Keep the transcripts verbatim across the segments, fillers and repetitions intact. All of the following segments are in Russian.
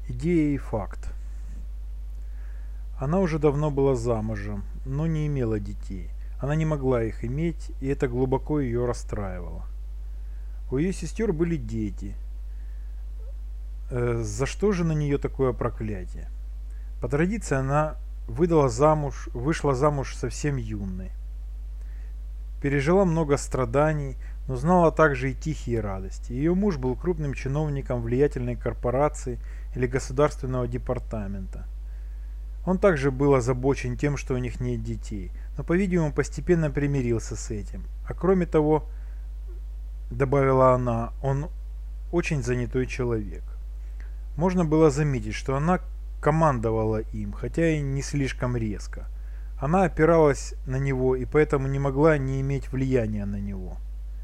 Идея и факт. Она уже давно была замужем, но не имела детей. Она не могла их иметь, и это глубоко ее расстраивало. У ее сестер были дети. Э, за что же на нее такое проклятие? По традиции она выдала замуж, вышла замуж совсем юной. Пережила много страданий, но знала также и тихие радости. Ее муж был крупным чиновником влиятельной корпорации или государственного департамента. Он также был озабочен тем, что у них нет детей, но, по-видимому, постепенно примирился с этим. А кроме того, добавила она, он очень занятой человек. Можно было заметить, что она командовала им, хотя и не слишком резко. Она опиралась на него и поэтому не могла не иметь влияния на него.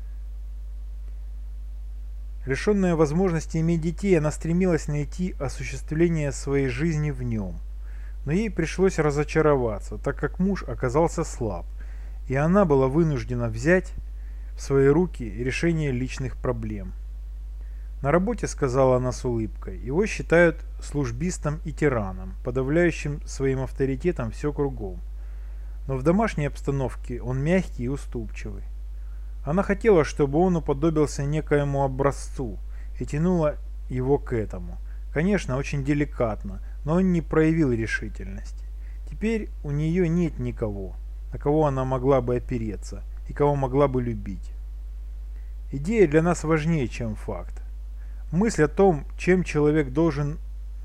Лишенная возможности иметь детей, она стремилась найти осуществление своей жизни в нем. Но ей пришлось разочароваться, так как муж оказался слаб, и она была вынуждена взять в свои руки решение личных проблем. На работе, сказала она с улыбкой, его считают службистом и тираном, подавляющим своим авторитетом все кругом. Но в домашней обстановке он мягкий и уступчивый. Она хотела, чтобы он уподобился некоему образцу, и тянула его к этому. Конечно, очень деликатно, но он не проявил решительности. Теперь у нее нет никого, на кого она могла бы опереться и кого могла бы любить. Идея для нас важнее, чем факт. Мысль о том, чем человек должен,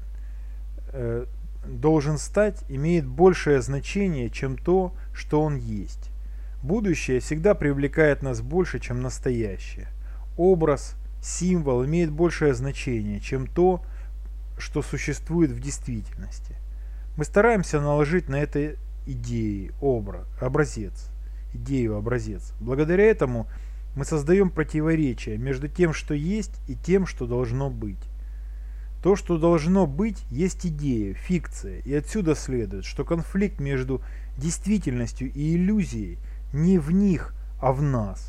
э, должен стать, имеет большее значение, чем то, что он есть. Будущее всегда привлекает нас больше, чем настоящее. Образ, символ имеет большее значение, чем то, что существует в действительности. Мы стараемся наложить на это идеи, образ, образец, идею, образец. Благодаря этому мы создаем противоречие между тем, что есть, и тем, что должно быть. То, что должно быть, есть идея, фикция, и отсюда следует, что конфликт между действительностью и иллюзией не в них, а в нас.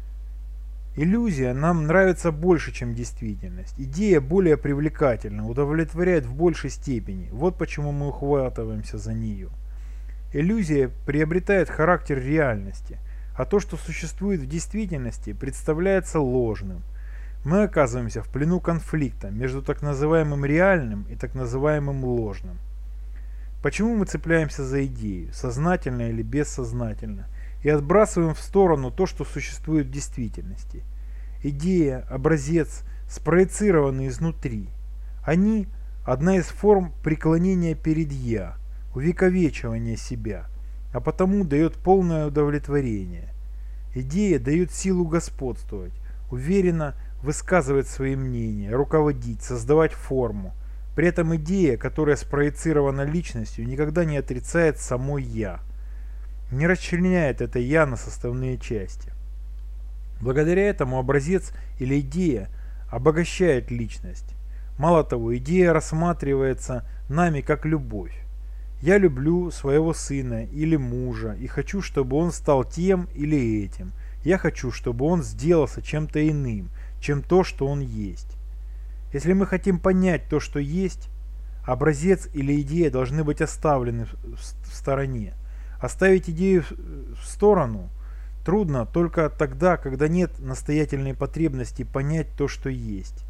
Иллюзия нам нравится больше, чем действительность. Идея более привлекательна, удовлетворяет в большей степени. Вот почему мы ухватываемся за нее. Иллюзия приобретает характер реальности, а то, что существует в действительности, представляется ложным. Мы оказываемся в плену конфликта между так называемым реальным и так называемым ложным. Почему мы цепляемся за идею, сознательно или бессознательно, и отбрасываем в сторону то, что существует в действительности? Идея, образец, спроецированы изнутри. Они – одна из форм преклонения перед «я», увековечивания себя, а потому дает полное удовлетворение. Идея дает силу господствовать, уверенно высказывать свои мнения, руководить, создавать форму. При этом идея, которая спроецирована личностью, никогда не отрицает само «я», не расчленяет это «я» на составные части. Благодаря этому образец или идея обогащает личность. Мало того, идея рассматривается нами как любовь. Я люблю своего сына или мужа и хочу, чтобы он стал тем или этим. Я хочу, чтобы он сделался чем-то иным, чем то, что он есть. Если мы хотим понять то, что есть, образец или идея должны быть оставлены в стороне. Оставить идею в сторону трудно только тогда, когда нет настоятельной потребности понять то, что есть.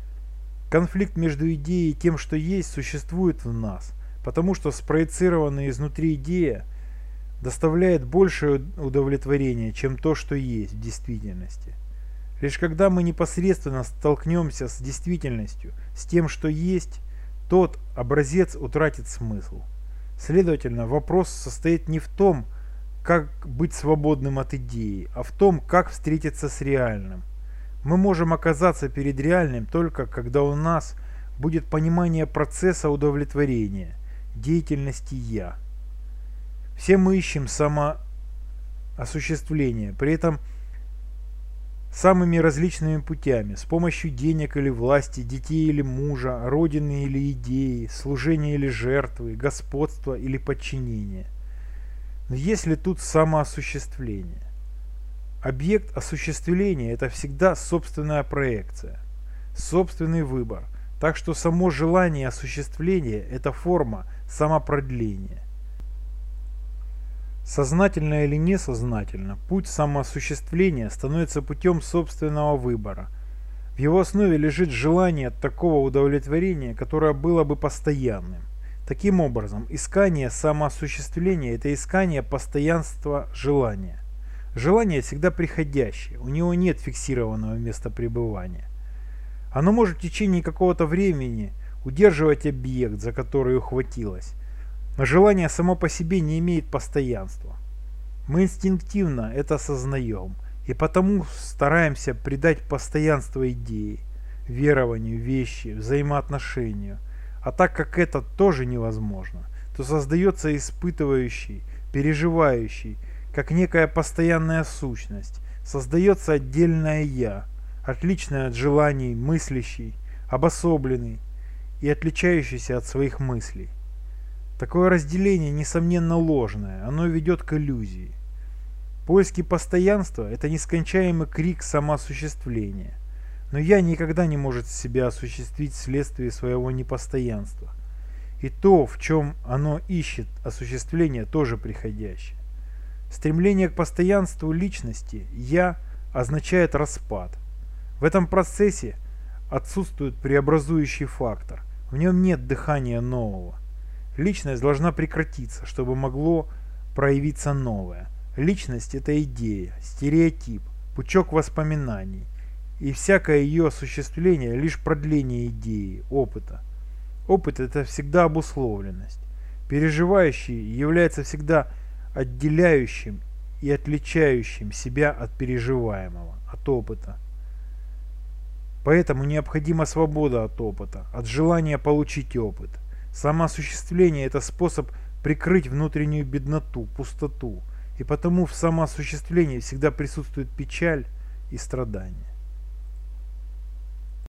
Конфликт между идеей и тем, что есть, существует в нас, потому что спроецированная изнутри идея доставляет большее удовлетворение, чем то, что есть в действительности. Лишь когда мы непосредственно столкнемся с действительностью, с тем, что есть, тот образец утратит смысл. Следовательно, вопрос состоит не в том, как быть свободным от идеи, а в том, как встретиться с реальным. Мы можем оказаться перед реальным только когда у нас будет понимание процесса удовлетворения, деятельности «я». Все мы ищем самоосуществление, при этом самыми различными путями, с помощью денег или власти, детей или мужа, родины или идеи, служения или жертвы, господства или подчинения. Но есть ли тут самоосуществление? Объект осуществления – это всегда собственная проекция, собственный выбор, Так что само желание осуществления – это форма самопродления. Сознательно или несознательно, путь самоосуществления становится путем собственного выбора. В его основе лежит желание такого удовлетворения, которое было бы постоянным. Таким образом, искание самоосуществления – это искание постоянства желания. Желание всегда приходящее, у него нет фиксированного места пребывания. Оно может в течение какого-то времени удерживать объект, за который ухватилось, но желание само по себе не имеет постоянства. Мы инстинктивно это осознаем, и потому стараемся придать постоянство идее, верованию, вещи, взаимоотношению. А так как это тоже невозможно, то создается испытывающий, переживающий, как некая постоянная сущность, создается отдельное «я», отличное от желаний, мыслящий, обособленный и отличающийся от своих мыслей. Такое разделение, несомненно, ложное, оно ведет к иллюзии. Поиски постоянства – это нескончаемый крик самоосуществления. Но «я» никогда не может себя осуществить вследствие своего непостоянства. И то, в чем оно ищет осуществление, тоже приходящее. Стремление к постоянству личности «я» означает распад. В этом процессе отсутствует преобразующий фактор, в нем нет дыхания нового. Личность должна прекратиться, чтобы могло проявиться новое. Личность – это идея, стереотип, пучок воспоминаний, и всякое ее осуществление – лишь продление идеи, опыта. Опыт – это всегда обусловленность. Переживающий является всегда отделяющим и отличающим себя от переживаемого, от опыта. Поэтому необходима свобода от опыта, от желания получить опыт. Самоосуществление – это способ прикрыть внутреннюю бедноту, пустоту, и потому в самоосуществлении всегда присутствует печаль и страдание.